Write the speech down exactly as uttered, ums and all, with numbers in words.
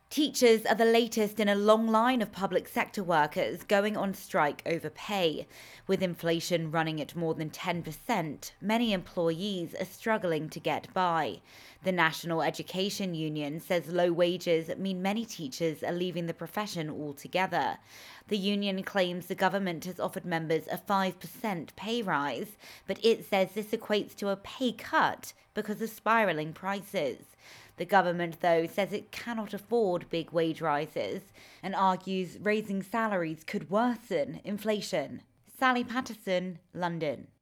Teachers are the latest in a long line of public sector workers going on strike over pay. With inflation running at more than ten percent, many employees are struggling to get by. The National Education Union says low wages mean many teachers are leaving the profession altogether. The union claims the government has offered members a five percent pay rise, but it says this equates to a pay cut because of spiralling prices. The government, though, says it cannot afford big wage rises and argues raising salaries could worsen inflation. Sally Patterson, London.